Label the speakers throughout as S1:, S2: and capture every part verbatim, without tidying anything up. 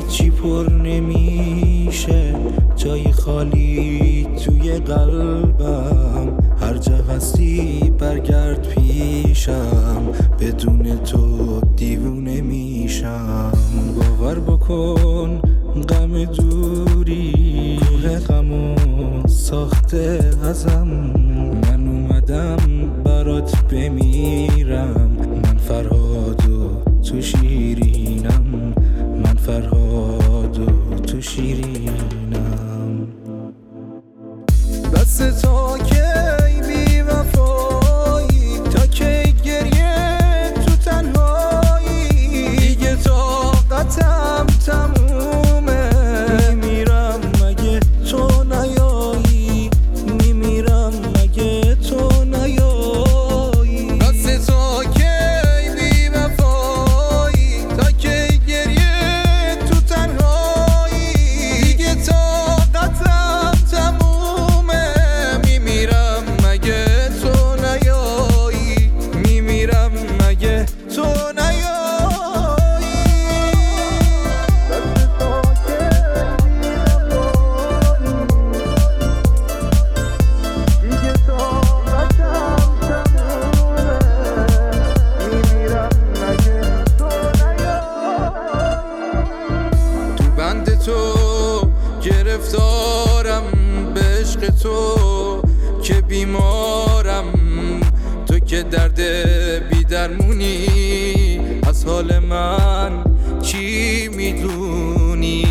S1: هیچی پر نمیشه، جای خالی توی قلبم. هر جا هستی برگرد پیشم، بدون تو دیوونه میشم. باور بکن غم دوری کوه غمو ساخته ازم. من اومدم برات بمیرم، من فرهاد و تو شیرینم، من فرهاد و تو شیرینم. بس تا کی بی وفایی، تا کی گریه تو تنهایی. دیگه طاقتم تمومه، میمیرم مگه تو نیایی، میمیرم مگه تو نیایی. بس تا کی بی وفایی، تا کی گریه تو تنهایی. دیگه طاقتم تمومه، میمیرم مگه تو نیایی، میمیرم مگه تو نیایی. تو گرفتارم به عشق تو که بیمارم. تو که درد بی درمونی، از حال من چی میدونی؟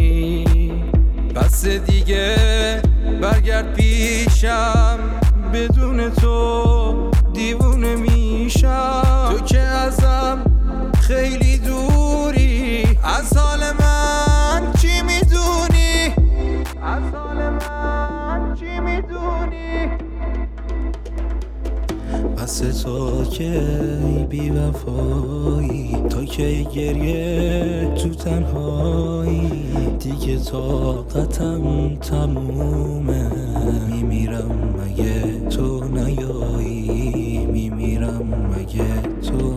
S1: بس دیگه برگرد پیشم، بدون تو دیوونه میشم. تو که ازم خیلی دوری، از حال من چی میدونی؟ از حال من چی میدونی؟ بس تا کی بی وفایی، تا کی گریه تو تنهایی. دیگه طاقتم تمومه، میمیرم مگه تو نیایی، میمیرم مگه تو